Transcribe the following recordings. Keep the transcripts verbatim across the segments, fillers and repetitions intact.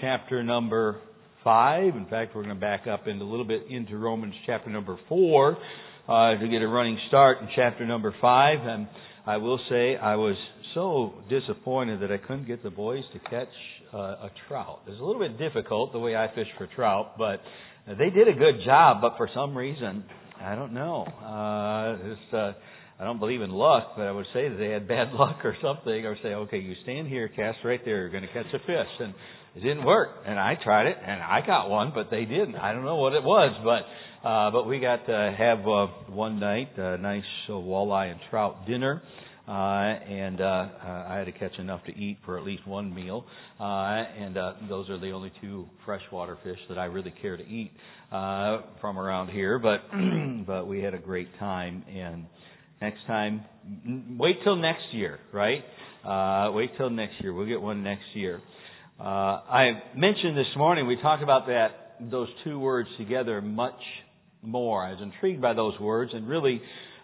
chapter number five. In fact, we're going to back up into a little bit into Romans chapter number four uh, to get a running start in chapter number five. And I will say I was so disappointed that I couldn't get the boys to catch uh, a trout. It's a little bit difficult the way I fish for trout, but they did a good job. But for some reason, I don't know. Uh, it's, uh, I don't believe in luck, but I would say that they had bad luck or something, or say, okay, you stand here, cast right there, you're going to catch a fish. And it didn't work. And I tried it, and I got one, but they didn't. I don't know what it was, but uh, but we got to have uh, one night a nice uh, walleye and trout dinner. Uh, and uh, uh, I had to catch enough to eat for at least one meal. Uh, and uh, those are the only two freshwater fish that I really care to eat uh, from around here. But but we had a great time. And next time, wait till next year, right? Uh, wait till next year. We'll get one next year. Uh, I mentioned this morning, we talked about that, those two words together, much more. I was intrigued by those words, and really,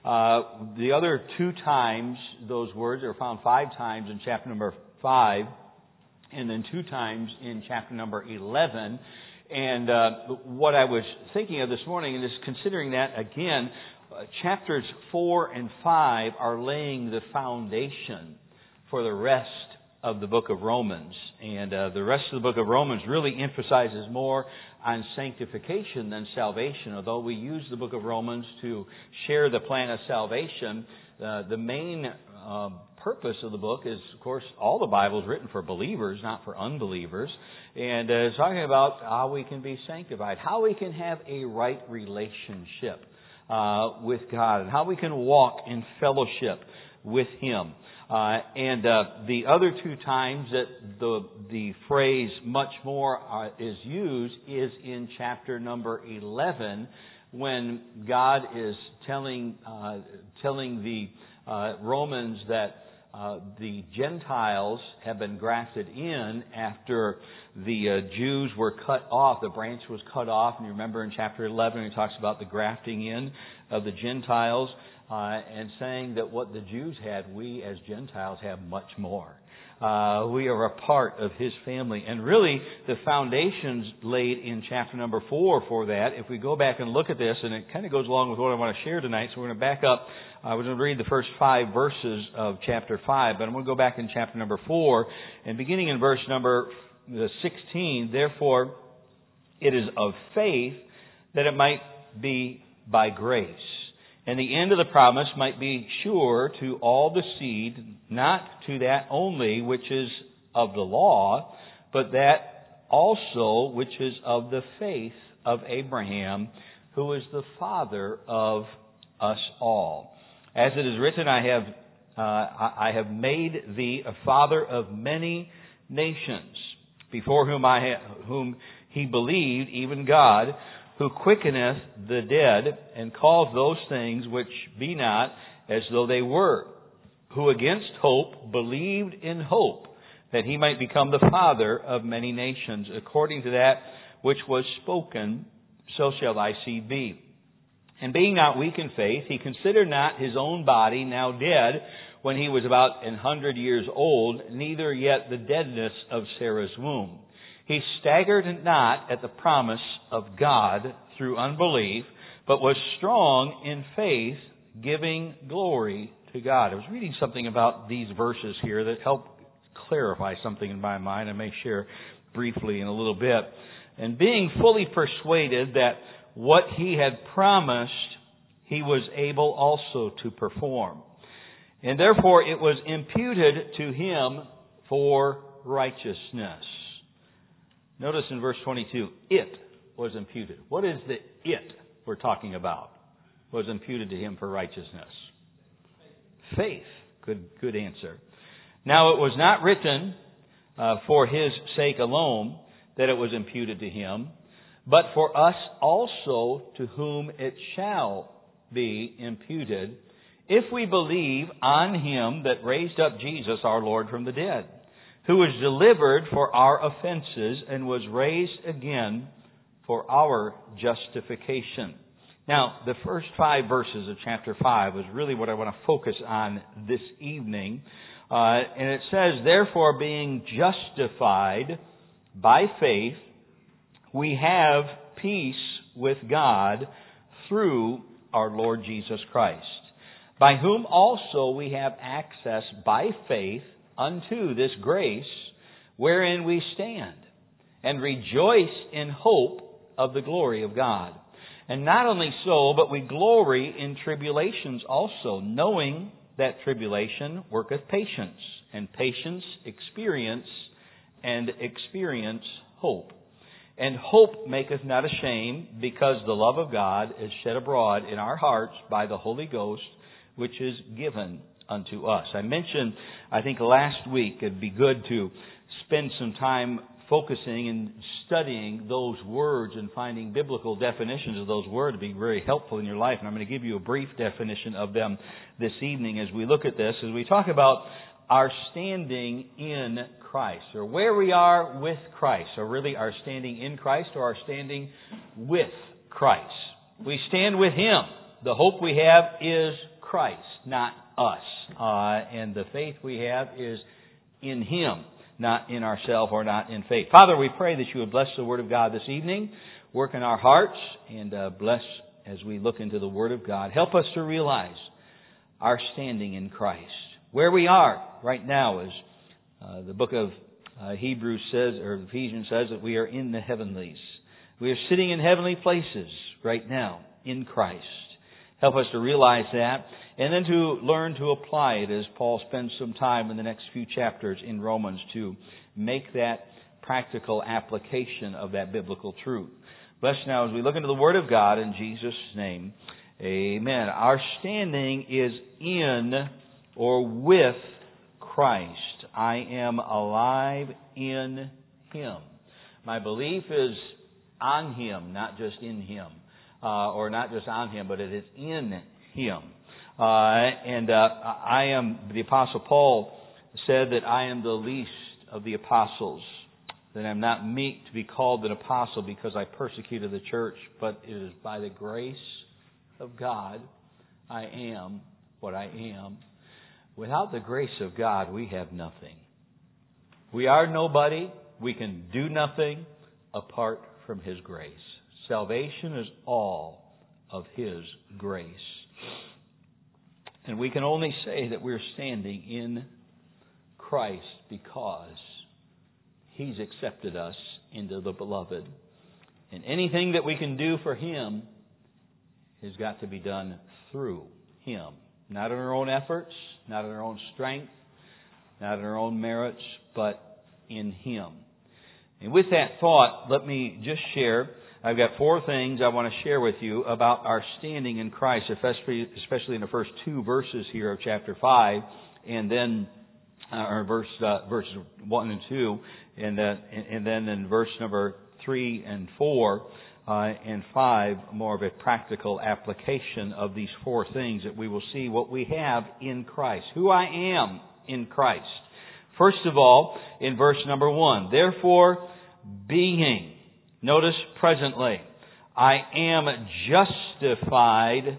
uh, the other two times those words are found five times in chapter number five, and then two times in chapter number eleven. And uh, what I was thinking of this morning, and just considering that again, uh, chapters four and five are laying the foundation for the rest of the book of Romans. And uh, the rest of the book of Romans really emphasizes more on sanctification than salvation. Although we use the book of Romans to share the plan of salvation, uh, the main uh, purpose of the book is, of course, all the Bible is written for believers, not for unbelievers. And uh, it's talking about how we can be sanctified, how we can have a right relationship uh, with God, and how we can walk in fellowship with Him. Uh, and uh, the other two times that the the phrase "much more" uh, is used is in chapter number eleven, when God is telling uh, telling the uh, Romans that uh, the Gentiles have been grafted in after the uh, Jews were cut off. The branch was cut off, and you remember in chapter eleven, he talks about the grafting in of the Gentiles. Uh, and saying that what the Jews had, we as Gentiles have much more. Uh, we are a part of His family. And really, the foundations laid in chapter number four for that. If we go back and look at this, and it kind of goes along with what I want to share tonight, so we're going to back up. I was going to read the first five verses of chapter five, but I'm going to go back in chapter number four, and beginning in verse number sixteen, therefore, it is of faith that it might be by grace. And the end of the promise might be sure to all the seed, not to that only which is of the law, but that also which is of the faith of Abraham, who is the father of us all. As it is written, I have uh, I have made thee a father of many nations, before whom I ha- whom he believed, even God, who quickeneth the dead, and calleth those things which be not as though they were, who against hope believed in hope, that he might become the father of many nations, according to that which was spoken, so shall thy seed be. And being not weak in faith, he considered not his own body now dead, when he was about an hundred years old, neither yet the deadness of Sarah's womb. He staggered not at the promise of God through unbelief, but was strong in faith, giving glory to God. I was reading something about these verses here that helped clarify something in my mind. I may share briefly in a little bit. And being fully persuaded that what he had promised, he was able also to perform. And therefore it was imputed to him for righteousness. Notice in verse twenty-two, it was imputed. What is the it we're talking about? Was imputed to him for righteousness. Faith. Good, good answer. Now it was not written uh, for his sake alone that it was imputed to him, but for us also, to whom it shall be imputed, if we believe on him that raised up Jesus our Lord from the dead, who was delivered for our offenses and was raised again for our justification. Now, the first five verses of chapter five is really what I want to focus on this evening. Uh, and it says, therefore, being justified by faith, we have peace with God through our Lord Jesus Christ, by whom also we have access by faith unto this grace wherein we stand, and rejoice in hope of the glory of God. And not only so, but we glory in tribulations also, knowing that tribulation worketh patience, and patience experience, and experience hope. And hope maketh not ashamed, because the love of God is shed abroad in our hearts by the Holy Ghost, which is given unto us. I mentioned, I think last week, it'd be good to spend some time focusing and studying those words and finding biblical definitions of those words to be very helpful in your life. And I'm going to give you a brief definition of them this evening as we look at this, as we talk about our standing in Christ, or where we are with Christ, or really our standing in Christ or our standing with Christ. We stand with Him. The hope we have is Christ, not us. Uh, and the faith we have is in Him, not in ourselves or not in faith. Father, we pray that you would bless the Word of God this evening, work in our hearts, and uh, bless as we look into the Word of God. Help us to realize our standing in Christ. Where we are right now, as uh, the book of uh, Hebrews says, or Ephesians says, that we are in the heavenlies. We are sitting in heavenly places right now in Christ. Help us to realize that, and then to learn to apply it as Paul spends some time in the next few chapters in Romans to make that practical application of that biblical truth. Bless now as we look into the Word of God in Jesus' name. Amen. Our standing is in or with Christ. I am alive in Him. My belief is on Him, not just in Him. Uh, or not just on Him, but it is in Him. Uh, and uh, I am, the Apostle Paul said that I am the least of the apostles, that I'm not meet to be called an apostle because I persecuted the church, but it is by the grace of God I am what I am. Without the grace of God, we have nothing. We are nobody. We can do nothing apart from His grace. Salvation is all of His grace. And we can only say that we're standing in Christ because He's accepted us into the beloved. And anything that we can do for Him has got to be done through Him. Not in our own efforts, not in our own strength, not in our own merits, but in Him. And with that thought, let me just share, I've got four things I want to share with you about our standing in Christ, especially, especially in the first two verses here of chapter five, and then, uh, or verse, uh, verses one and two, and, uh, and then in verse number three and four, Uh, and five, more of a practical application of these four things that we will see what we have in Christ. Who I am in Christ. First of all, in verse number one, therefore being, notice presently, I am justified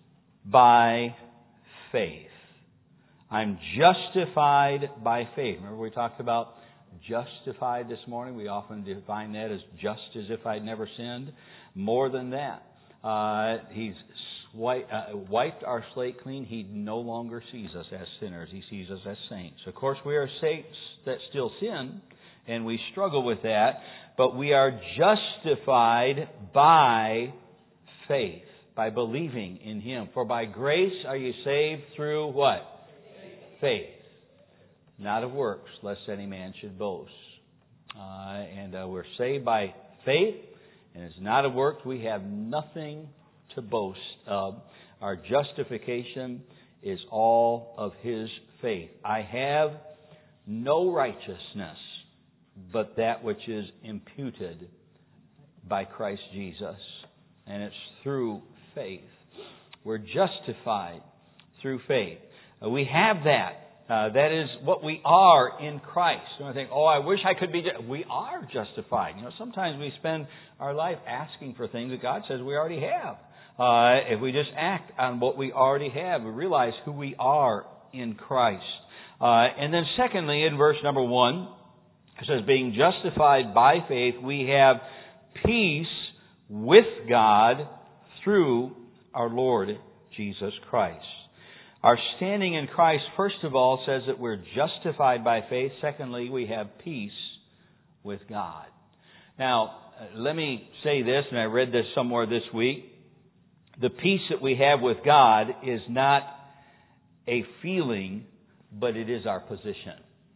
by faith. I'm justified by faith. Remember we talked about justified this morning. We often define that as just as if I'd never sinned. More than that. Uh, he's swi- uh, wiped our slate clean. He no longer sees us as sinners. He sees us as saints. Of course, we are saints that still sin, and we struggle with that, but we are justified by faith, by believing in Him. For by grace are you saved through what? Faith. Not of works, lest any man should boast. Uh, and uh, we're saved by faith, and it's not of works. We have nothing to boast of. Our justification is all of His faith. I have no righteousness but that which is imputed by Christ Jesus. And it's through faith. We're justified through faith. Uh, we have that. Uh, that is what we are in Christ. And I think, oh, I wish I could be... Ju-. We are justified. You know, sometimes we spend our life asking for things that God says we already have. Uh, if we just act on what we already have, we realize who we are in Christ. Uh, and then secondly, in verse number one, It says, being justified by faith, we have peace with God through our Lord Jesus Christ. Our standing in Christ, first of all, says that we're justified by faith. Secondly, we have peace with God. Now, let me say this, and I read this somewhere this week. The peace that we have with God is not a feeling, but it is our position.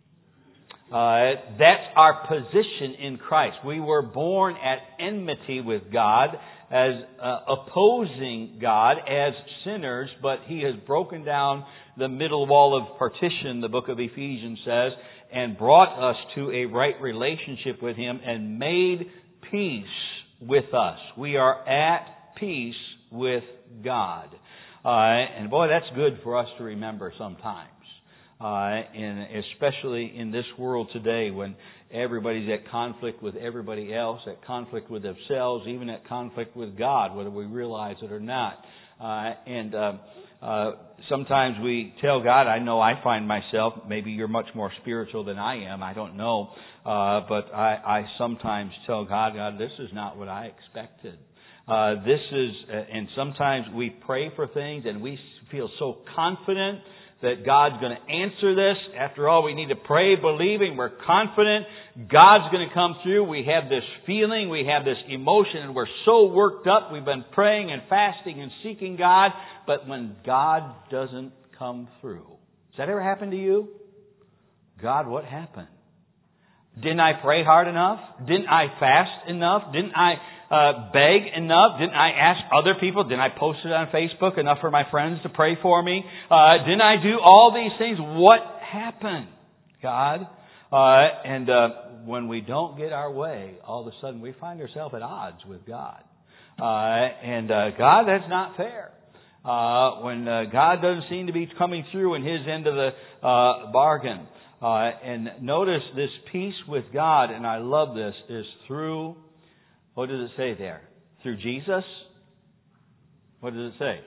Uh, that's our position in Christ. We were born at enmity with God, as uh, opposing God, as sinners, but He has broken down the middle wall of partition, the book of Ephesians says, and brought us to a right relationship with Him and made peace with us. We are at peace with God. Uh, and boy, that's good for us to remember sometimes. Uh, and especially in this world today when everybody's at conflict with everybody else, at conflict with themselves, even at conflict with God, whether we realize it or not. Uh, and uh, uh, sometimes we tell God, I know I find myself, maybe you're much more spiritual than I am, I don't know, uh, but I, I sometimes tell God, God, this is not what I expected. Uh, this is, uh, and sometimes we pray for things and we feel so confident that God's going to answer this. After all, we need to pray, believing. We're confident God's going to come through. We have this feeling, we have this emotion, and we're so worked up. We've been praying and fasting and seeking God, but when God doesn't come through. Has that ever happened to you? God, what happened? Didn't I pray hard enough? Didn't I fast enough? Didn't I uh, beg enough? Didn't I ask other people? Didn't I post it on Facebook enough for my friends to pray for me? Uh, didn't I do all these things? What happened, God? Uh, and uh, when we don't get our way, all of a sudden we find ourselves at odds with God. Uh, and uh, God, that's not fair. Uh, when uh, God doesn't seem to be coming through in His end of the uh, bargain. Uh, and notice this peace with God, and I love this, is through, what does it say there? Through Jesus? What does it say?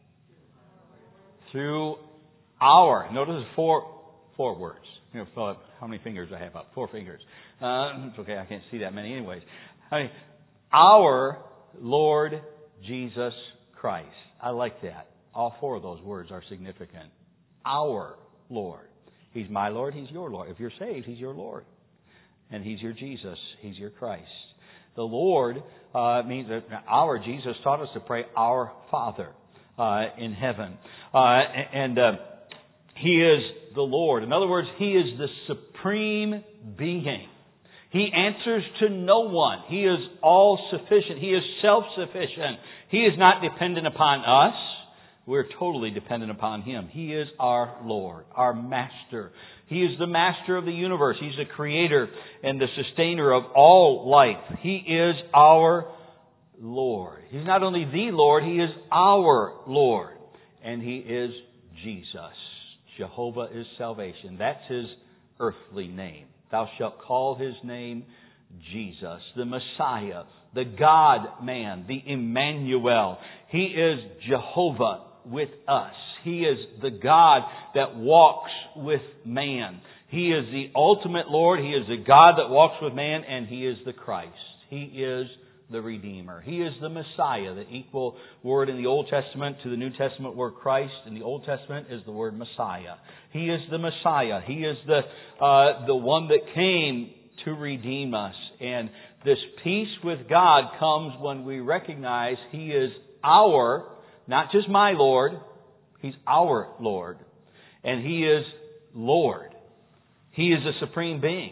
Through our. Notice it's four, four words. You know, Philip, how many fingers I have up? Four fingers. Uh, it's okay, I can't see that many anyways. I mean, our Lord Jesus Christ. I like that. All four of those words are significant. Our Lord. He's my Lord, He's your Lord. If you're saved, He's your Lord. And He's your Jesus. He's your Christ. The Lord uh, means that our Jesus taught us to pray, Our Father uh, in heaven. Uh, and uh, He is the Lord. In other words, He is the supreme being. He answers to no one. He is all-sufficient. He is self-sufficient. He is not dependent upon us. We're totally dependent upon Him. He is our Lord, our Master. He is the Master of the universe. He's the Creator and the Sustainer of all life. He is our Lord. He's not only the Lord, He is our Lord. And He is Jesus. Jehovah is salvation. That's His earthly name. Thou shalt call His name Jesus, the Messiah, the God-man, the Emmanuel. He is Jehovah with us. He is the God that walks with man. He is the ultimate Lord. He is the God that walks with man, and He is the Christ. He is the Redeemer. He is the Messiah. The equal word in the Old Testament to the New Testament word Christ in the Old Testament is the word Messiah. He is the Messiah. He is the uh, the one that came to redeem us. And this peace with God comes when we recognize He is our, not just my Lord, He's our Lord. And He is Lord. He is the supreme being.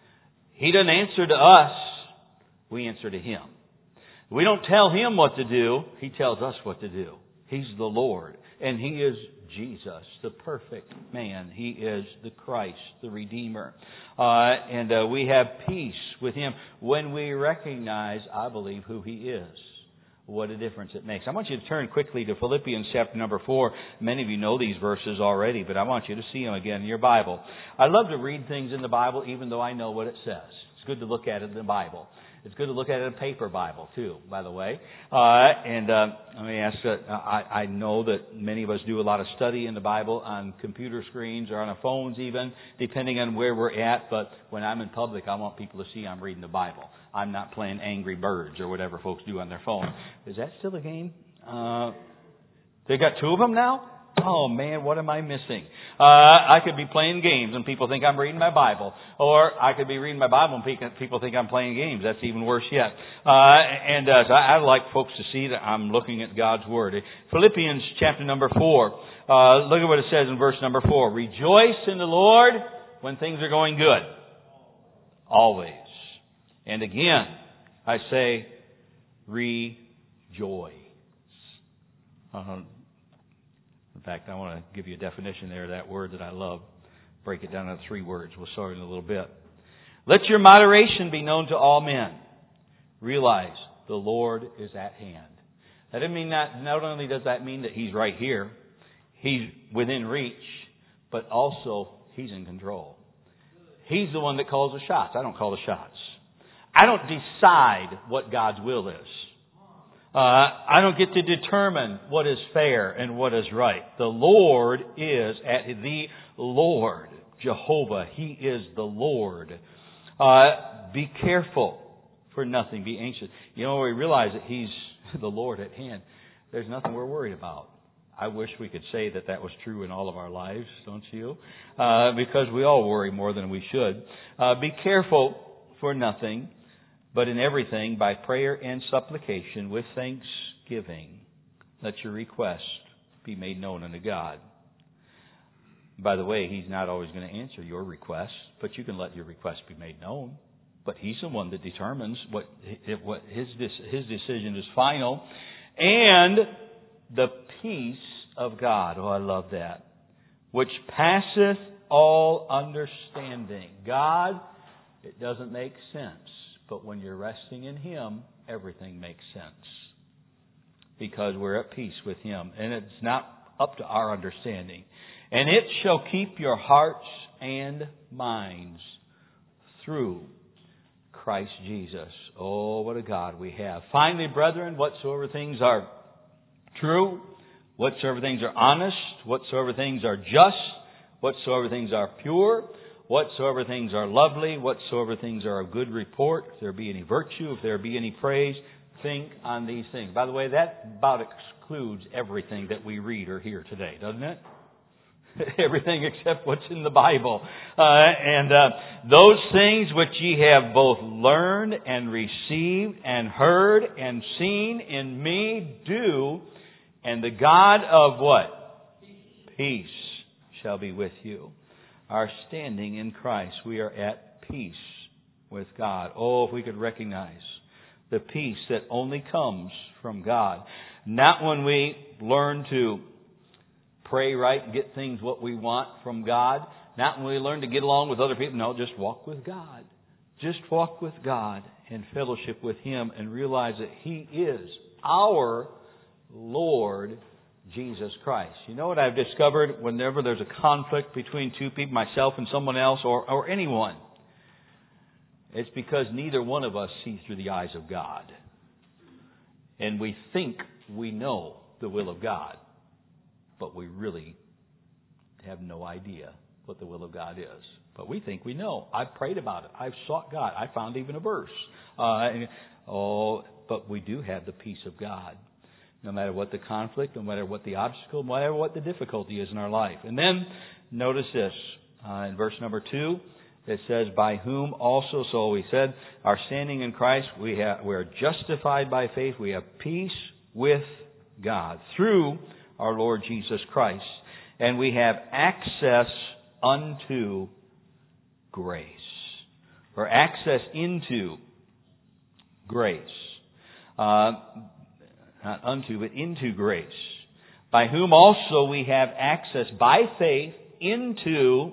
He doesn't answer to us. We answer to Him. We don't tell Him what to do. He tells us what to do. He's the Lord. And He is Jesus, the perfect man. He is the Christ, the Redeemer. Uh, and uh, we have peace with Him when we recognize, I believe, who He is. What a difference it makes. I want you to turn quickly to Philippians chapter number four. Many of you know these verses already, but I want you to see them again in your Bible. I love to read things in the Bible even though I know what it says. It's good to look at it in the Bible. It's good to look at it in a paper Bible, too, by the way. Uh, and uh, let me ask, uh, I, I know that many of us do a lot of study in the Bible on computer screens or on our phones even, depending on where we're at. But when I'm in public, I want people to see I'm reading the Bible. I'm not playing Angry Birds or whatever folks do on their phone. Is that still a game? Uh, they got two of them now? Oh man, what am I missing? Uh, I could be playing games and people think I'm reading my Bible. Or I could be reading my Bible and people think I'm playing games. That's even worse yet. Uh, and uh, so I, I'd like folks to see that I'm looking at God's Word. Philippians chapter number four. Uh, look at what it says in verse number four. Rejoice in the Lord when things are going good. Always. And again, I say, rejoice. Uh, In fact, I want to give you a definition there of that word that I love. Break it down into three words. We'll start in a little bit. Let your moderation be known to all men. Realize the Lord is at hand. That doesn't mean that, not only does that mean that He's right here, He's within reach, but also He's in control. He's the one that calls the shots. I don't call the shots. I don't decide what God's will is. Uh, I don't get to determine what is fair and what is right. The Lord is at the Lord. Jehovah, He is the Lord. Uh, be careful for nothing. Be anxious. You know, we realize that He's the Lord at hand. There's nothing we're worried about. I wish we could say that that was true in all of our lives, don't you? Uh, because we all worry more than we should. Uh, be careful for nothing, but in everything, by prayer and supplication, with thanksgiving, let your request be made known unto God. By the way, He's not always going to answer your request, but you can let your request be made known. But He's the one that determines what, what his, his decision is final. And the peace of God, oh, I love that, which passeth all understanding. God, it doesn't make sense. But when you're resting in Him, everything makes sense. Because we're at peace with Him. And it's not up to our understanding. And it shall keep your hearts and minds through Christ Jesus. Oh, what a God we have. Finally, brethren, whatsoever things are true, whatsoever things are honest, whatsoever things are just, whatsoever things are pure, whatsoever things are lovely, whatsoever things are of good report, if there be any virtue, if there be any praise, think on these things. By the way, that about excludes everything that we read or hear today, doesn't it? Everything except what's in the Bible. Uh, and uh, those things which ye have both learned and received and heard and seen in me, do, and the God of what? Peace shall be with you. Our standing in Christ, we are at peace with God. Oh, if we could recognize the peace that only comes from God. Not when we learn to pray right and get things what we want from God. Not when we learn to get along with other people. No, just walk with God. Just walk with God and fellowship with Him and realize that He is our Lord Jesus Christ. You know what I've discovered whenever there's a conflict between two people, myself and someone else, or, or anyone? It's because neither one of us sees through the eyes of God. And we think we know the will of God, but we really have no idea what the will of God is. But we think we know. I've prayed about it. I've sought God. I found even a verse. Uh, and, oh, but we do have the peace of God. No matter what the conflict, no matter what the obstacle, no matter what the difficulty is in our life. And then, notice this, uh, in verse number two, it says, by whom also, so we said, our standing in Christ, we have, we are justified by faith, we have peace with God through our Lord Jesus Christ. And we have access unto grace. Or access into grace. Uh, Not unto, but into grace. By whom also we have access by faith into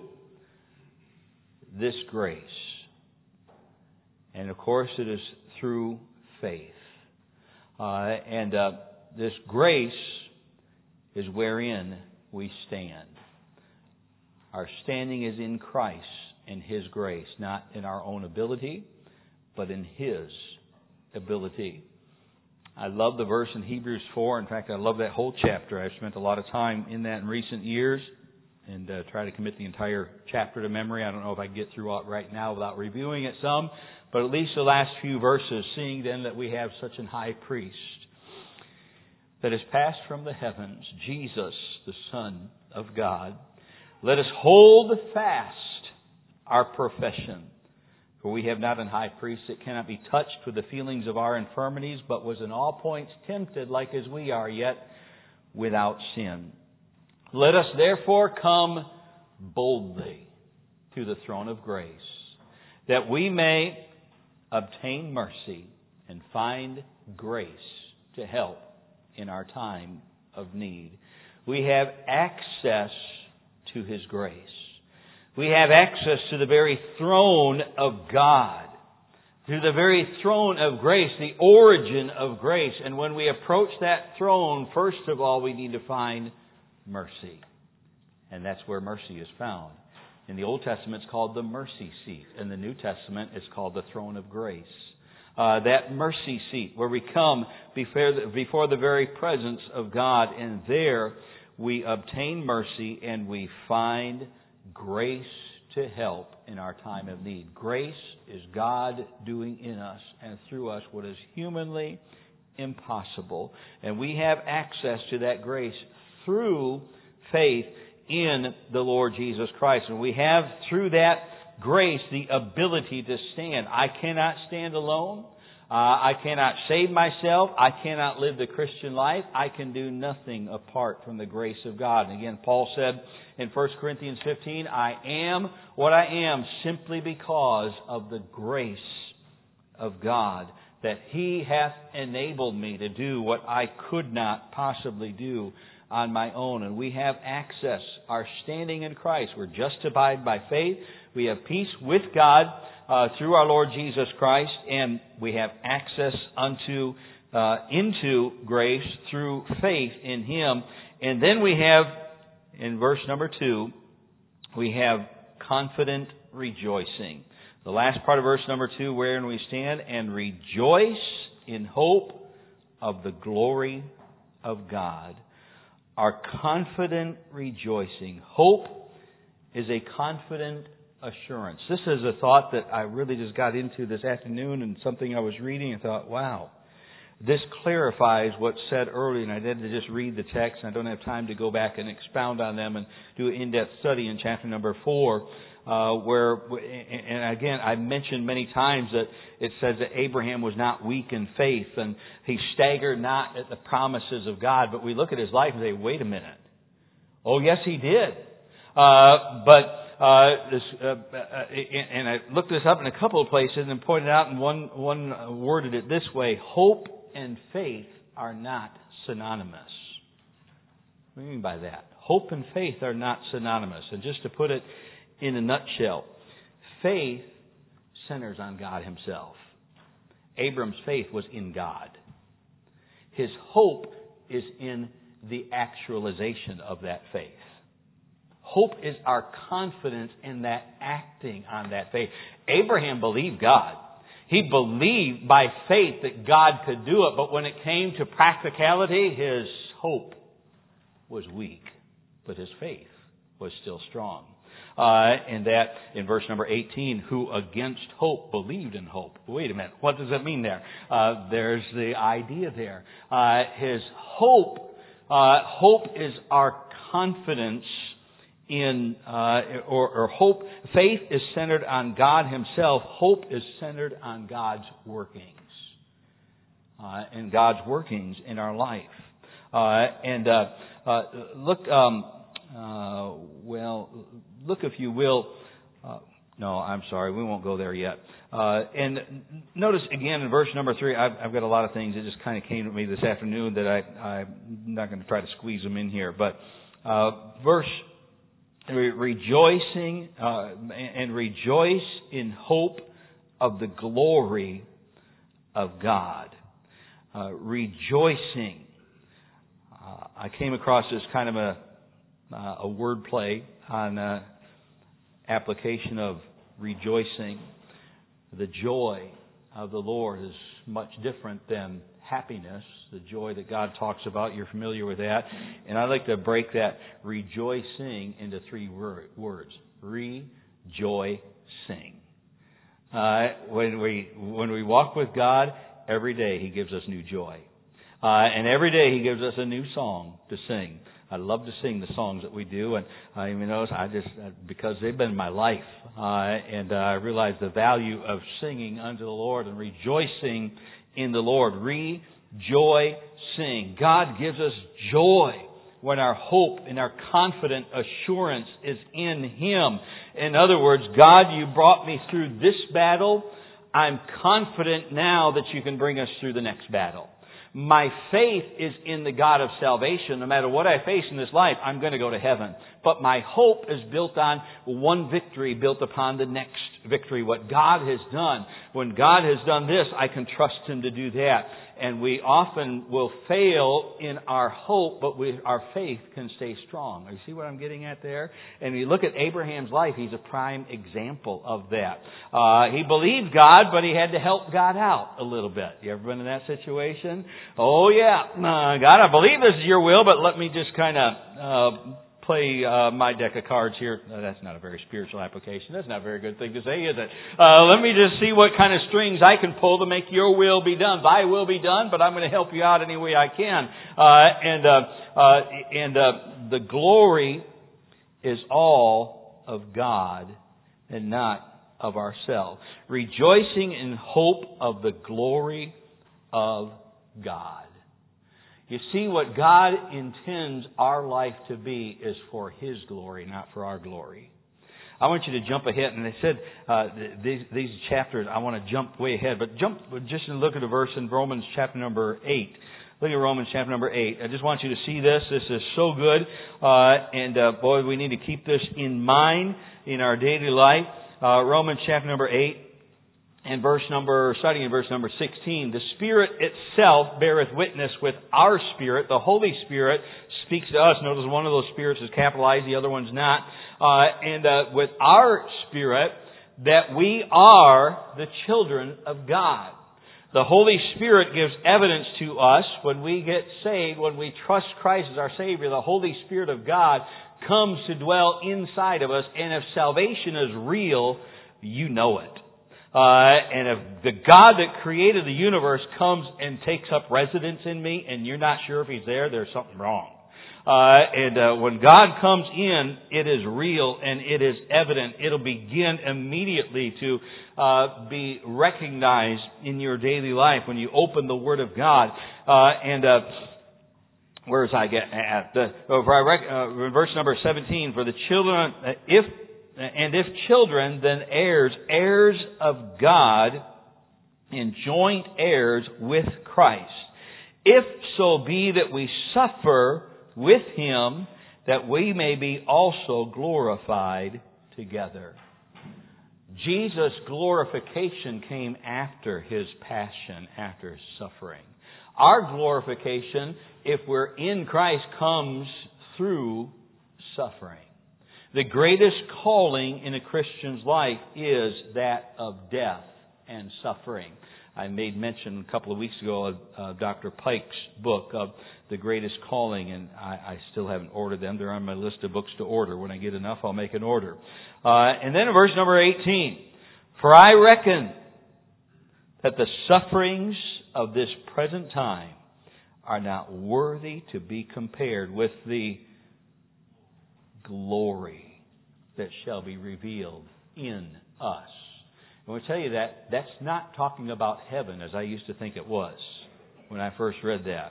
this grace. And of course it is through faith. Uh, and uh, this grace is wherein we stand. Our standing is in Christ and His grace, not in our own ability, but in His ability. I love the verse in Hebrews four. In fact, I love that whole chapter. I've spent a lot of time in that in recent years and uh, try to commit the entire chapter to memory. I don't know if I can get through it right now without reviewing it some, but at least the last few verses, seeing then that we have such an high priest that is passed from the heavens, Jesus, the Son of God, let us hold fast our profession. For we have not an high priest that cannot be touched with the feelings of our infirmities, but was in all points tempted like as we are, yet without sin. Let us therefore come boldly to the throne of grace, that we may obtain mercy and find grace to help in our time of need. We have access to His grace. We have access to the very throne of God, to the very throne of grace, the origin of grace. And when we approach that throne, first of all, we need to find mercy. And that's where mercy is found. In the Old Testament, it's called the mercy seat. In the New Testament, it's called the throne of grace. Uh, that mercy seat where we come before the, before the very presence of God, and there we obtain mercy and we find grace to help in our time of need. Grace is God doing in us and through us what is humanly impossible. And we have access to that grace through faith in the Lord Jesus Christ. And we have, through that grace, the ability to stand. I cannot stand alone. Uh, I cannot save myself. I cannot live the Christian life. I can do nothing apart from the grace of God. And again, Paul said in First Corinthians fifteen, I am what I am simply because of the grace of God, that He hath enabled me to do what I could not possibly do on my own. And we have access, our standing in Christ. We're justified by faith. We have peace with God uh, through our Lord Jesus Christ, and we have access unto uh, into grace through faith in Him. And then we have, in verse number two, we have confident rejoicing. The last part of verse number two, wherein we stand and rejoice in hope of the glory of God. Our confident rejoicing. Hope is a confident assurance. This is a thought that I really just got into this afternoon, and something I was reading and thought, wow, this clarifies what's said earlier. And I did to just read the text, and I don't have time to go back and expound on them and do an in-depth study in chapter number four. Uh, where, and again, I mentioned many times that it says that Abraham was not weak in faith and he staggered not at the promises of God. But we look at his life and say, wait a minute. Oh, yes, he did. Uh, but, uh, this, uh, uh, and I looked this up in a couple of places and pointed out, and one, one worded it this way: hope and faith are not synonymous. What do you mean by that? Hope and faith are not synonymous. And just to put it in a nutshell, faith centers on God Himself. Abram's faith was in God. His hope is in the actualization of that faith. Hope is our confidence in that acting on that faith. Abraham believed God. He believed by faith that God could do it, but when it came to practicality, his hope was weak, but his faith was still strong. Uh, and that in verse number eighteen, who against hope believed in hope. Wait a minute, what does that mean there? Uh, there's the idea there. Uh, his hope, uh, hope is our confidence in, uh, or, or hope, faith is centered on God Himself. Hope is centered on God's workings, uh, and God's workings in our life. Uh, and uh, uh, look, um, uh, well. Look, if you will, uh, no, I'm sorry, we won't go there yet. Uh, and notice again in verse number three, I've, I've got a lot of things that just kind of came to me this afternoon that I, I'm not going to try to squeeze them in here. But uh, verse, re- rejoicing uh, and rejoice in hope of the glory of God. Uh, rejoicing. Uh, I came across this kind of a, uh, a word play on uh, application of rejoicing, the joy of the Lord is much different than happiness, the joy that God talks about. You're familiar with that. And I'd like to break that rejoicing into three wor- words. Rejoicing. Uh, when we when we walk with God, every day He gives us new joy. Uh, and every day He gives us a new song to sing. I love to sing the songs that we do, and I even notice I just uh, because they've been my life, uh, and uh, I realize the value of singing unto the Lord and rejoicing in the Lord. Rejoicing. God gives us joy when our hope and our confident assurance is in Him. In other words, God, you brought me through this battle. I'm confident now that you can bring us through the next battle. My faith is in the God of salvation. No matter what I face in this life, I'm going to go to heaven. But my hope is built on one victory, built upon the next victory. What God has done. When God has done this, I can trust Him to do that. And we often will fail in our hope, but we, our faith can stay strong. You see what I'm getting at there? And you look at Abraham's life, he's a prime example of that. Uh, he believed God, but he had to help God out a little bit. You ever been in that situation? Oh yeah, uh, God, I believe this is your will, but let me just kind of uh, play uh, my deck of cards here. Uh, that's not a very spiritual application. That's not a very good thing to say, is it? Uh, let me just see what kind of strings I can pull to make your will be done. Thy will be done, but I'm going to help you out any way I can. Uh, and uh, uh, and uh, the glory is all of God and not of ourselves. Rejoicing in hope of the glory of God. You see, what God intends our life to be is for His glory, not for our glory. I want you to jump ahead, and I said uh, these, these chapters, I want to jump way ahead, but jump just look at a verse in Romans chapter number eight. Look at Romans chapter number eight. I just want you to see this. This is so good, uh, and uh, boy, we need to keep this in mind in our daily life. Uh, Romans chapter number eight. And verse number, starting in verse number sixteen, the Spirit itself beareth witness with our spirit. The Holy Spirit speaks to us. Notice one of those spirits is capitalized, the other one's not. Uh, and uh, with our spirit, that we are the children of God. The Holy Spirit gives evidence to us when we get saved, when we trust Christ as our Savior. The Holy Spirit of God comes to dwell inside of us. And if salvation is real, you know it. Uh, and if the God that created the universe comes and takes up residence in me and you're not sure if He's there, there's something wrong. Uh, and uh, when God comes in, it is real and it is evident. It'll begin immediately to uh, be recognized in your daily life when you open the Word of God. Uh, and uh, where's I get at? The, uh, verse number seventeen, for the children, uh, if And if children, then heirs, heirs of God, and joint heirs with Christ. If so be that we suffer with Him, that we may be also glorified together. Jesus' glorification came after His passion, after His suffering. Our glorification, if we're in Christ, comes through suffering. The greatest calling in a Christian's life is that of death and suffering. I made mention a couple of weeks ago of uh, Doctor Pike's book of The Greatest Calling, and I, I still haven't ordered them. They're on my list of books to order. When I get enough, I'll make an order. Uh, and then in verse number eighteen, for I reckon that the sufferings of this present time are not worthy to be compared with the glory that shall be revealed in us. And we'll tell you that that's not talking about heaven as I used to think it was when I first read that.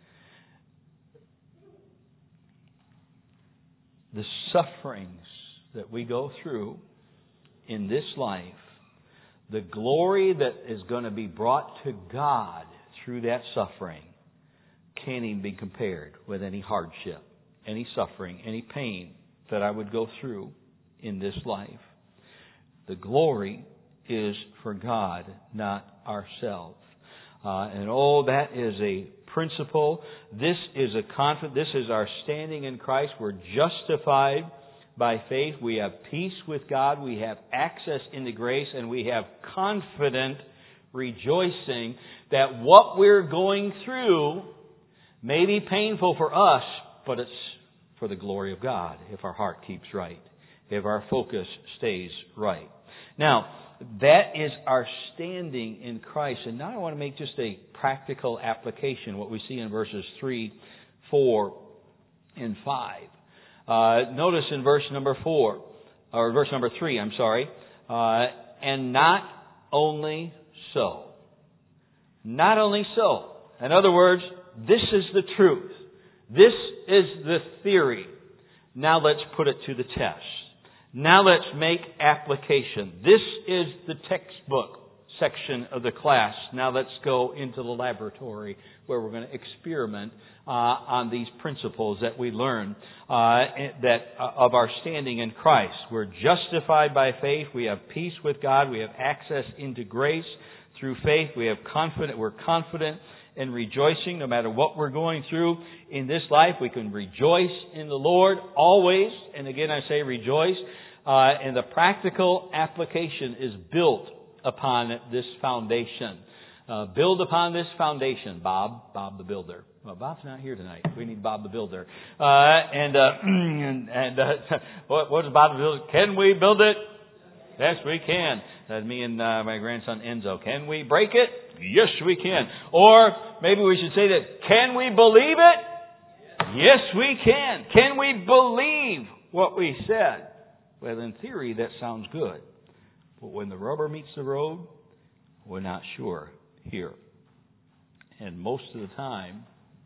The sufferings that we go through in this life, the glory that is going to be brought to God through that suffering can't even be compared with any hardship, any suffering, any pain that I would go through in this life. The glory is for God, not ourselves. Uh, and oh, that is a principle. This is a confidence. This is our standing in Christ. We're justified by faith. We have peace with God. We have access into grace, and we have confident rejoicing that what we're going through may be painful for us, but it's for the glory of God if our heart keeps right, if our focus stays right. Now, that is our standing in Christ. And now I want to make just a practical application, what we see in verses three, four, and five. Uh, notice in verse number four, or verse number three, I'm sorry, uh, and not only so. Not only so. In other words, this is the truth. This is the theory. Now let's put it to the test. Now let's make application. This is the textbook section of the class. Now let's go into the laboratory where we're going to experiment uh, on these principles that we learn uh, that uh, of our standing in Christ. We're justified by faith. We have peace with God. We have access into grace through faith. We have confident. We're confident and rejoicing no matter what we're going through in this life. We can rejoice in the Lord always. And again, I say rejoice. Uh, and the practical application is built upon this foundation. Uh, build upon this foundation. Bob, Bob the Builder. Well, Bob's not here tonight. We need Bob the Builder. Uh, and, uh, and, and uh, what, what is Bob the Builder? Can we build it? Yes, we can. That's me and uh, my grandson Enzo. Can we break it? Yes, we can. Or maybe we should say that, can we believe it? Yes, we can. Can we believe what we said? Well, in theory, that sounds good. But when the rubber meets the road, we're not sure here. And most of the time,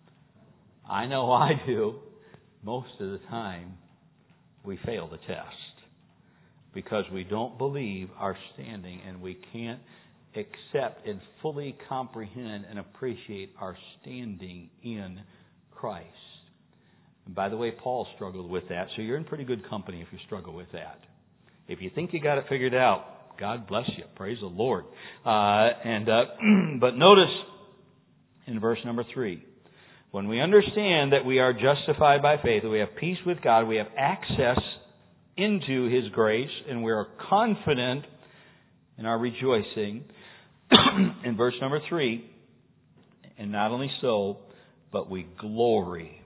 I know I do, most of the time, we fail the test. Because we don't believe our standing and we can't accept and fully comprehend and appreciate our standing in Christ. And by the way, Paul struggled with that, so you're in pretty good company if you struggle with that. If you think you got it figured out, God bless you. Praise the Lord. Uh, and uh, but notice in verse number three, when we understand that we are justified by faith, that we have peace with God, we have access into His grace, and we are confident in our rejoicing. In verse number three, and not only so, but we glory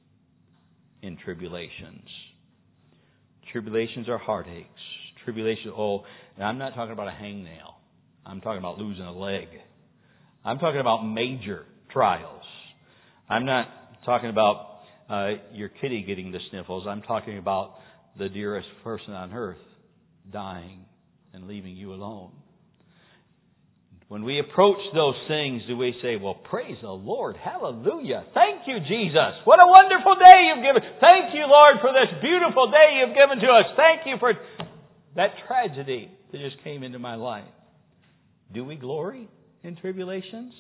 in tribulations. Tribulations are heartaches. Tribulation, oh, and I'm not talking about a hangnail. I'm talking about losing a leg. I'm talking about major trials. I'm not talking about uh, your kitty getting the sniffles. I'm talking about the dearest person on earth dying and leaving you alone. When we approach those things, do we say, well, praise the Lord, hallelujah, thank you, Jesus, what a wonderful day you've given. Thank you, Lord, for this beautiful day you've given to us. Thank you for that tragedy that just came into my life. Do we glory in tribulations?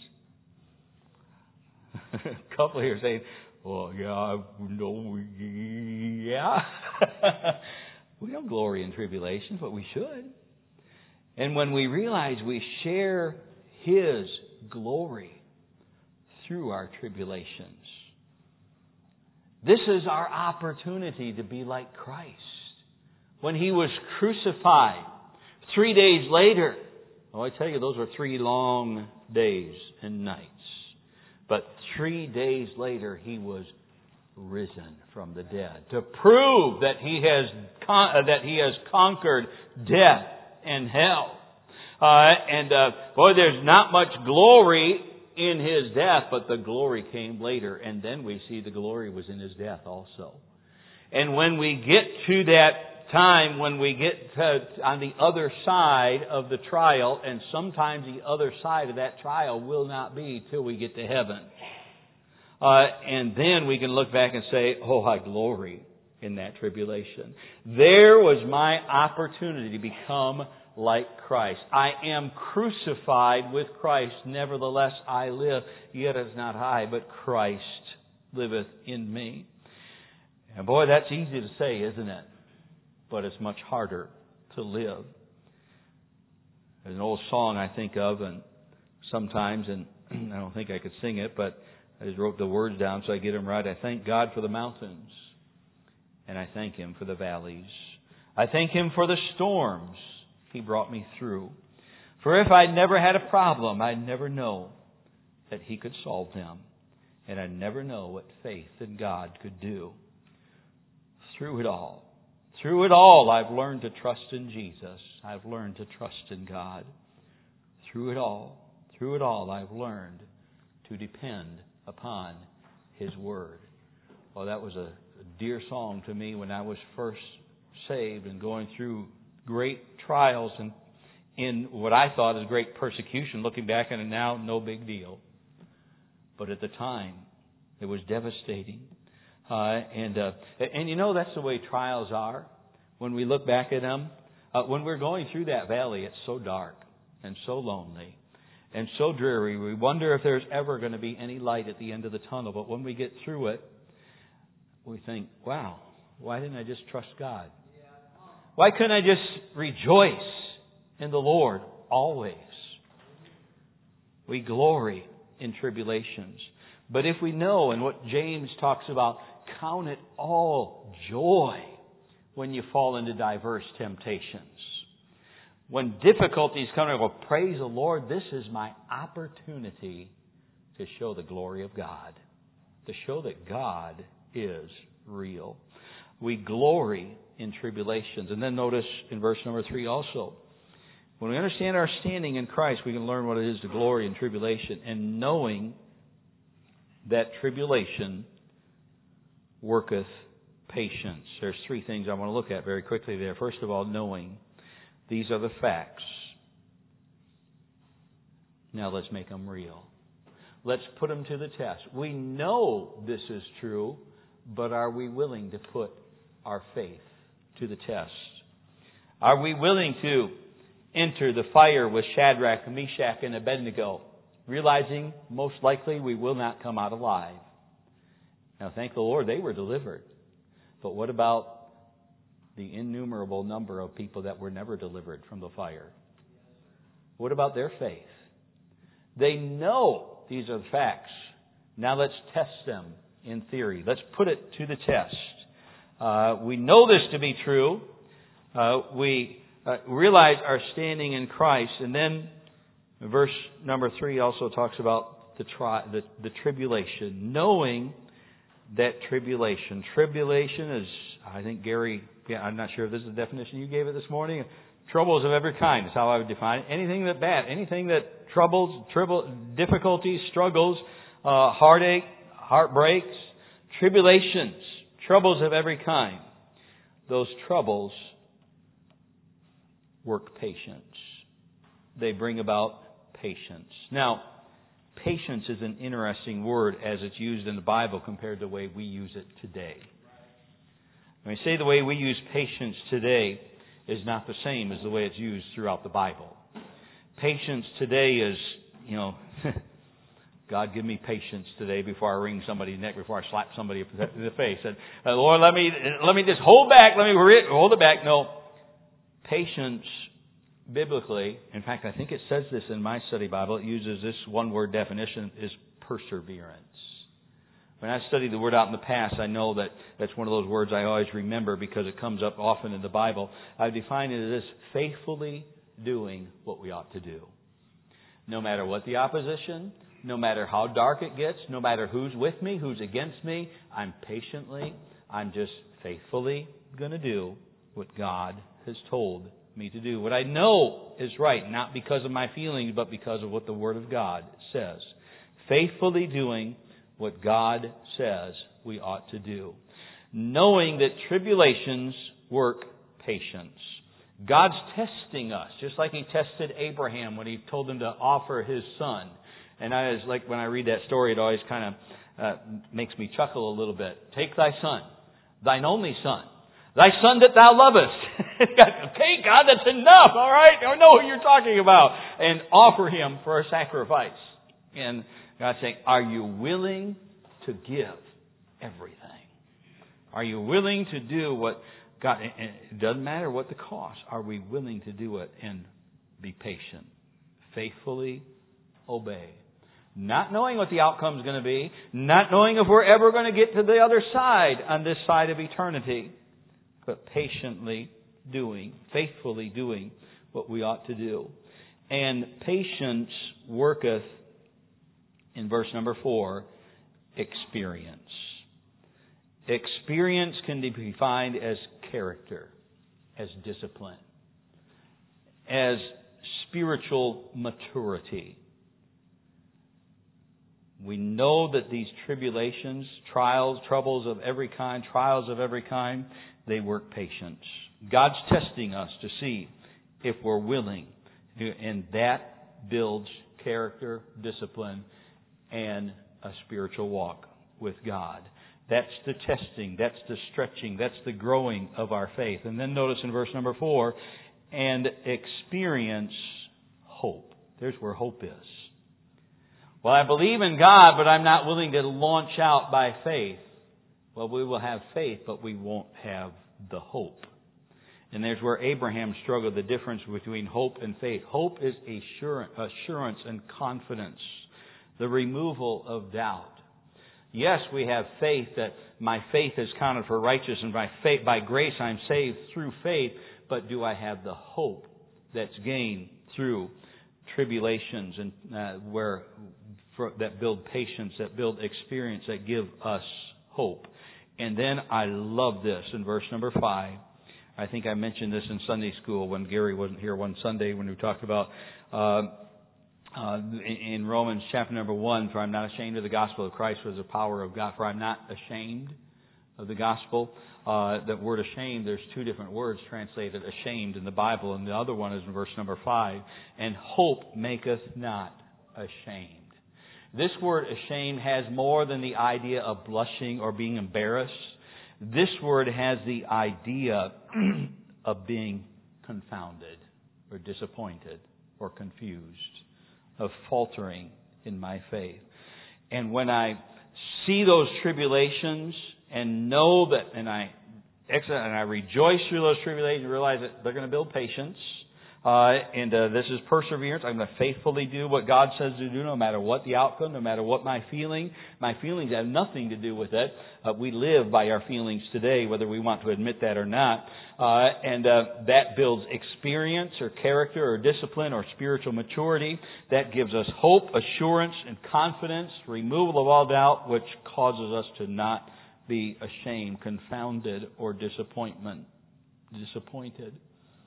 A couple here saying, well, yeah, no, yeah. We don't glory in tribulations, but we should. And when we realize we share His glory through our tribulations, this is our opportunity to be like Christ. When He was crucified, three days later, oh, I tell you, those were three long days and nights. But three days later, He was risen from the dead to prove that He has con- uh, that He has conquered death and hell. Uh, and uh, boy, there's not much glory in His death, but the glory came later. And then we see the glory was in His death also. And when we get to that time, when we get to, on the other side of the trial, and sometimes the other side of that trial will not be till we get to heaven. Uh, and then we can look back and say, oh, I glory in that tribulation. There was my opportunity to become like Christ. I am crucified with Christ. Nevertheless, I live. Yet it's not I, but Christ liveth in me. And boy, that's easy to say, isn't it? But it's much harder to live. There's an old song I think of, and sometimes, and I don't think I could sing it, but I just wrote the words down so I get them right. I thank God for the mountains, and I thank Him for the valleys. I thank Him for the storms He brought me through, For if I'd never had a problem, I'd never know that He could solve them. And I'd never know what faith in God could do. Through it all, through it all, I've learned to trust in Jesus. I've learned to trust in God. Through it all, through it all, I've learned to depend upon His Word. Well, that was a dear song to me when I was first saved and going through great trials and in what I thought is great persecution. Looking back on it now, no big deal. But at the time, it was devastating. Uh, and, uh, and you know, that's the way trials are. When we look back at them, uh, when we're going through that valley, it's so dark and so lonely and so dreary. We wonder if there's ever going to be any light at the end of the tunnel. But when we get through it, we think, wow, why didn't I just trust God? Why couldn't I just rejoice in the Lord always? We glory in tribulations. But if we know, and what James talks about, count it all joy when you fall into diverse temptations. When difficulties come, I go, praise the Lord, this is my opportunity to show the glory of God. To show that God is real. We glory in tribulations. And then notice in verse number three also, when we understand our standing in Christ, we can learn what it is to glory in tribulation. And knowing that tribulation worketh patience. There's three things I want to look at very quickly there. First of all, knowing these are the facts. Now let's make them real. Let's put them to the test. We know this is true, but are we willing to put our faith to the test? Are we willing to enter the fire with Shadrach, Meshach, and Abednego, realizing most likely we will not come out alive? Now, thank the Lord, they were delivered. But what about the innumerable number of people that were never delivered from the fire? What about their faith? They know these are the facts. Now let's test them in theory. Let's put it to the test. Uh, we know this to be true. Uh, we uh, realize our standing in Christ. And then verse number three also talks about the, tri- the, the tribulation. Knowing that tribulation. Tribulation is, I think Gary, yeah, I'm not sure if this is the definition you gave it this morning. Troubles of every kind is how I would define it. Anything that bad, anything that troubles, trouble, difficulties, struggles, uh, heartache, heartbreaks, tribulations, troubles of every kind. Those troubles work patience. They bring about patience. Now, patience is an interesting word as it's used in the Bible compared to the way we use it today. When I say the way we use patience today is not the same as the way it's used throughout the Bible. Patience today is, you know, God, give me patience today before I wring somebody's neck, before I slap somebody in the face. And uh, Lord, let me let me just hold back. Let me re- hold it back. No, patience, biblically, in fact, I think it says this in my study Bible. It uses this one-word definition: is perseverance. When I studied the word out in the past, I know that that's one of those words I always remember because it comes up often in the Bible. I define it as faithfully doing what we ought to do. No matter what the opposition, no matter how dark it gets, no matter who's with me, who's against me, I'm patiently, I'm just faithfully going to do what God has told me to do. What I know is right, not because of my feelings, but because of what the Word of God says. Faithfully doing what God says we ought to do. Knowing that tribulations work patience. God's testing us, just like He tested Abraham when He told him to offer his son. And I was like, when I read that story, it always kind of uh, makes me chuckle a little bit. Take thy son, thine only son, thy son that thou lovest. Okay, God, that's enough. All right, I know who you're talking about. And offer him for a sacrifice. And God's saying, are you willing to give everything? Are you willing to do what God, it doesn't matter what the cost. Are we willing to do it and be patient? Faithfully obey. Not knowing what the outcome is going to be. Not knowing if we're ever going to get to the other side on this side of eternity. But patiently doing, faithfully doing what we ought to do. And patience worketh, in verse number four, experience. Experience can be defined as character, as discipline, as spiritual maturity. We know that these tribulations, trials, troubles of every kind, trials of every kind, they work patience. God's testing us to see if we're willing, and that builds character, discipline, and a spiritual walk with God. That's the testing, that's the stretching, that's the growing of our faith. And then notice in verse number four, and experience hope. There's where hope is. Well, I believe in God, but I'm not willing to launch out by faith. Well, we will have faith, but we won't have the hope. And there's where Abraham struggled, the difference between hope and faith. Hope is assurance and confidence, the removal of doubt. Yes, we have faith that my faith is counted for righteousness, and by faith, by grace I'm saved through faith. But do I have the hope that's gained through tribulations and uh, where for, that build patience, that build experience, that give us hope? And then I love this in verse number five. I think I mentioned this in Sunday school when Gary wasn't here one Sunday when we talked about uh, uh, in Romans chapter number one, for I'm not ashamed of the gospel of Christ, for the power of God. For I'm not ashamed of the gospel. Uh, that word ashamed, there's two different words translated ashamed in the Bible, and the other one is in verse number five. And hope maketh not ashamed. This word ashamed has more than the idea of blushing or being embarrassed. This word has the idea of being confounded or disappointed or confused, of faltering in my faith. And when I see those tribulations and know that, and I and I rejoice through those tribulations and realize that they're going to build patience, uh, and uh, this is perseverance. I'm going to faithfully do what God says to do, no matter what the outcome, no matter what my feeling. My feelings have nothing to do with it. Uh, we live by our feelings today, whether we want to admit that or not. Uh, and uh, that builds experience or character or discipline or spiritual maturity. That gives us hope, assurance, and confidence, removal of all doubt, which causes us to not be ashamed, confounded, or disappointment, disappointed.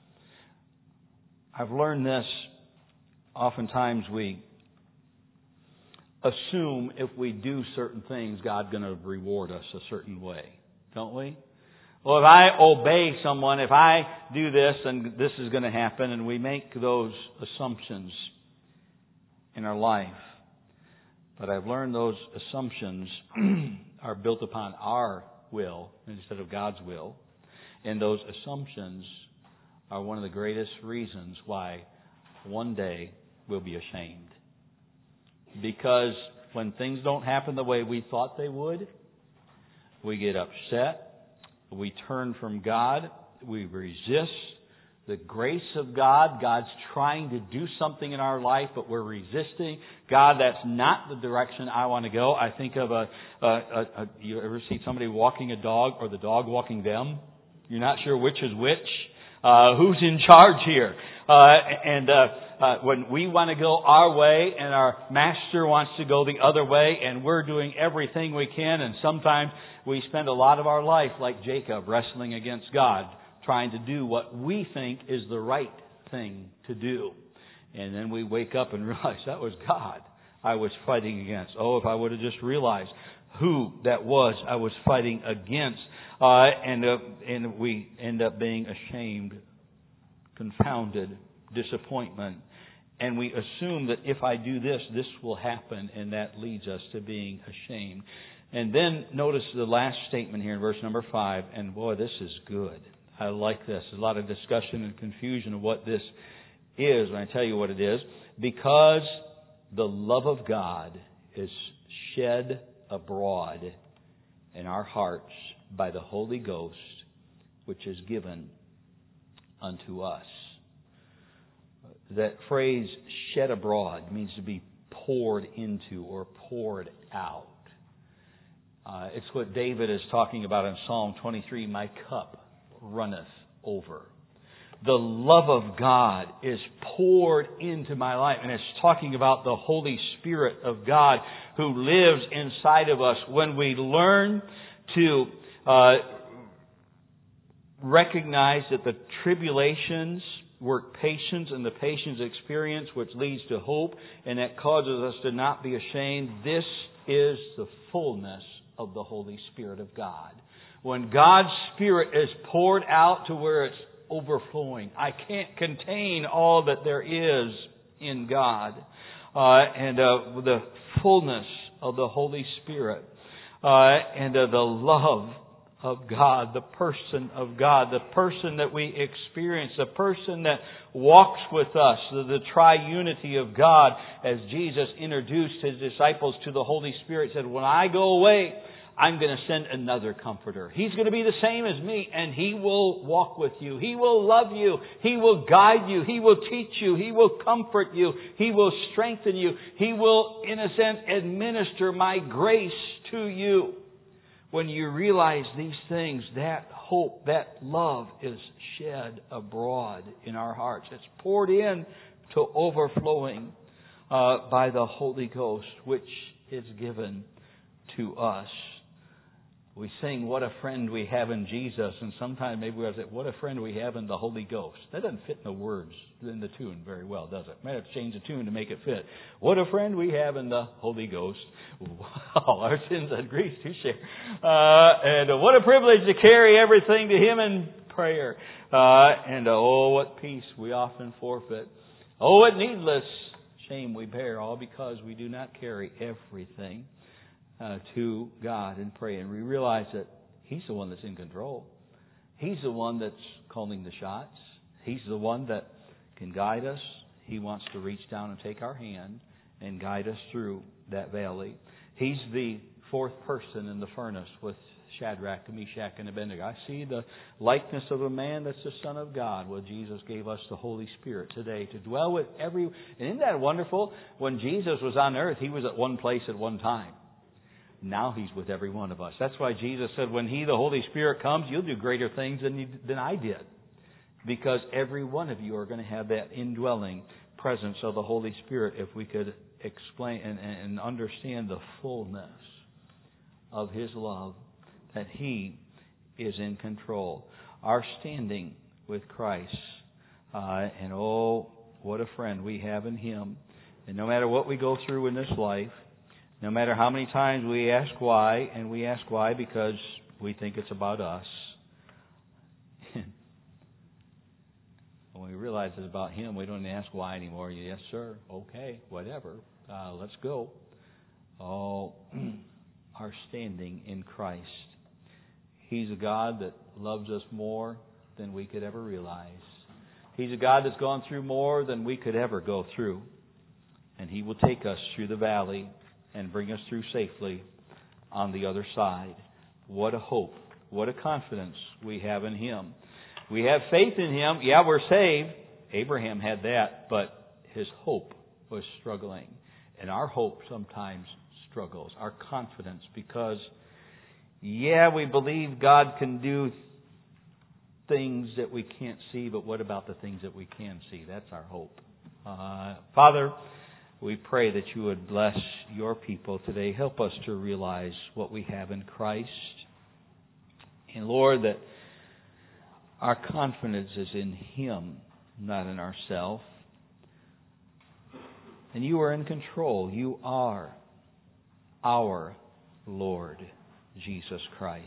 I've learned this. Oftentimes we assume if we do certain things, God's going to reward us a certain way, don't we? Well, if I obey someone, if I do this, then this is going to happen, and we make those assumptions in our life. But I've learned those assumptions are built upon our will instead of God's will. And those assumptions are one of the greatest reasons why one day we'll be ashamed. Because when things don't happen the way we thought they would, we get upset, we turn from God, we resist the grace of God. God's trying to do something in our life, but we're resisting. God, that's not the direction I want to go. I think of a, a, a, a you ever see somebody walking a dog or the dog walking them? You're not sure which is which. Uh, who's in charge here? Uh, and uh, uh, when we want to go our way and our master wants to go the other way, and we're doing everything we can, and sometimes we spend a lot of our life like Jacob wrestling against God, trying to do what we think is the right thing to do. And then we wake up and realize that was God I was fighting against. Oh, if I would have just realized who that was I was fighting against. Uh, and, uh, and we end up being ashamed, confounded, disappointment. And we assume that if I do this, this will happen, and that leads us to being ashamed. And then notice the last statement here in verse number five, and boy, this is good. I like this. There's a lot of discussion and confusion of what this is, and I tell you what it is. Because the love of God is shed abroad in our hearts by the Holy Ghost, which is given unto us. That phrase, shed abroad, means to be poured into or poured out. Uh, it's what David is talking about in Psalm twenty-three, my cup runneth over. the love of God is poured into my life. And it's talking about the Holy Spirit of God who lives inside of us. When we learn to uh, recognize that the tribulations work patience, and the patience experience which leads to hope, and that causes us to not be ashamed, this is the fullness of the Holy Spirit of God. When God's Spirit is poured out to where it's overflowing, I can't contain all that there is in God. Uh, and uh, the fullness of the Holy Spirit uh, and uh, the love of God, the person of God, the person that we experience, the person that walks with us, the, the triunity of God, as Jesus introduced His disciples to the Holy Spirit, said, when I go away, I'm going to send another comforter. He's going to be the same as me, and He will walk with you. He will love you. He will guide you. He will teach you. He will comfort you. He will strengthen you. He will, in a sense, administer my grace to you. When you realize these things, that hope, that love is shed abroad in our hearts. It's poured in to overflowing uh, by the Holy Ghost, which is given to us. We sing, what a friend we have in Jesus, and sometimes maybe we'll say, what a friend we have in the Holy Ghost. That doesn't fit in the words, in the tune very well, does it? Might have to change the tune to make it fit. What a friend we have in the Holy Ghost. All our sins and griefs to share. Uh, and uh, what a privilege to carry everything to Him in prayer. Uh, and uh, oh, what peace we often forfeit. Oh, what needless shame we bear, all because we do not carry everything Uh, to God and pray. And we realize that He's the one that's in control. He's the one that's calling the shots. He's the one that can guide us. He wants to reach down and take our hand and guide us through that valley. He's the fourth person in the furnace with Shadrach, Meshach, and Abednego. I see the likeness of a man that's the Son of God. Well, Jesus gave us the Holy Spirit today to dwell with every... And isn't that wonderful? When Jesus was on earth, He was at one place at one time. Now He's with every one of us. That's why Jesus said, when He, the Holy Spirit, comes, you'll do greater things than, you, than I did. Because every one of you are going to have that indwelling presence of the Holy Spirit, if we could explain and, and understand the fullness of His love, that He is in control. Our standing with Christ. Uh, and oh, what a friend we have in Him. And no matter what we go through in this life, no matter how many times we ask why, and we ask why because we think it's about us. When we realize it's about Him, we don't ask why anymore. Yes, sir. Okay, whatever. Uh, let's go. Oh, our standing in Christ. He's a God that loves us more than we could ever realize. He's a God that's gone through more than we could ever go through. And He will take us through the valley and bring us through safely on the other side. What a hope. What a confidence we have in Him. We have faith in Him. Yeah, we're saved. Abraham had that, but his hope was struggling. And our hope sometimes struggles. Our confidence, because, yeah, we believe God can do things that we can't see, but what about the things that we can see? That's our hope. Uh, Father, we pray that You would bless Your people today. Help us to realize what we have in Christ. And Lord, that our confidence is in Him, not in ourselves. And You are in control. You are our Lord Jesus Christ.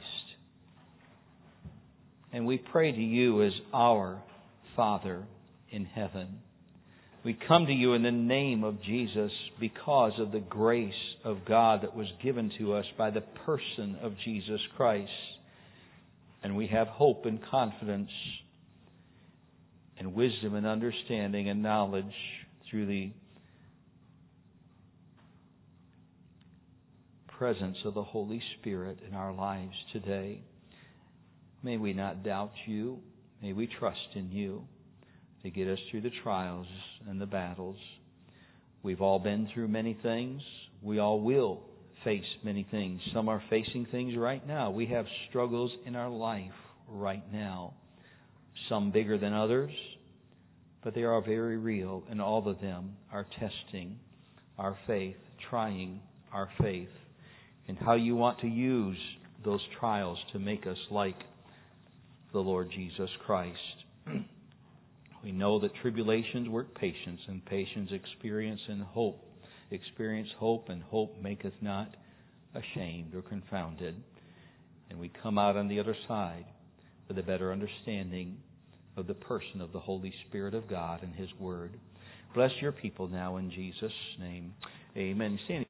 And we pray to You as our Father in heaven. We come to You in the name of Jesus because of the grace of God that was given to us by the person of Jesus Christ. And we have hope and confidence and wisdom and understanding and knowledge through the presence of the Holy Spirit in our lives today. May we not doubt You. May we trust in You to get us through the trials and the battles. We've all been through many things. We all will face many things. Some are facing things right now. We have struggles in our life right now. some bigger than others, but they are very real, and all of them are testing our faith, trying our faith, and how you want to use those trials to make us like the Lord Jesus Christ. We know that tribulations work patience, and patience experience and hope. Experience hope, and hope maketh not ashamed or confounded. And we come out on the other side with a better understanding of the person of the Holy Spirit of God and His Word. Bless your people now in Jesus' name. Amen. Stand